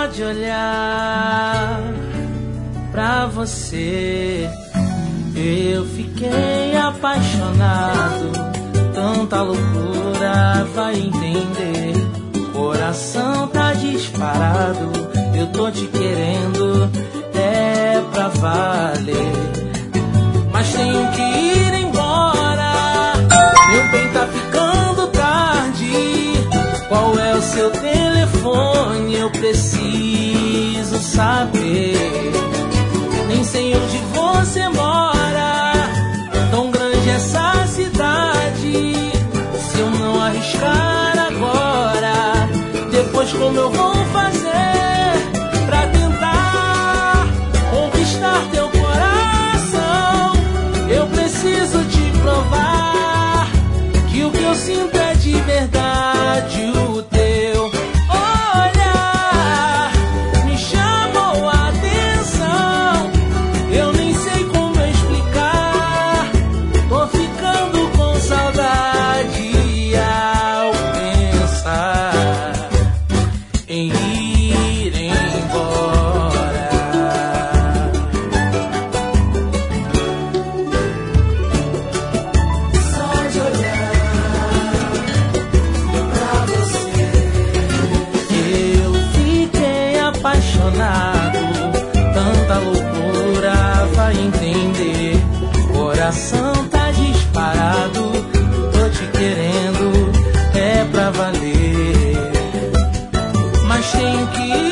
de olhar pra você, eu fiquei apaixonado. Tanta loucura, vai entender. Coração tá disparado, eu tô te querendo, é pra valer. Mas tenho que ir embora, meu bem, tá ficando tarde. Qual é o seu telefone? Eu preciso saber. Nem sei onde você mora, tão grande essa cidade. Se eu não arriscar agora, depois como eu vou fazer pra tentar conquistar teu coração? Eu preciso te provar que o que eu sinto é de verdade. O teu olhar me chamou a atenção, eu nem sei como explicar. Tô ficando com saudade ao pensar em ir embora. Só de olhar pra você, eu fiquei apaixonado. Tanta loucura, vai entender. Coração tá disparado, tô te querendo, é pra valer. Mas tenho que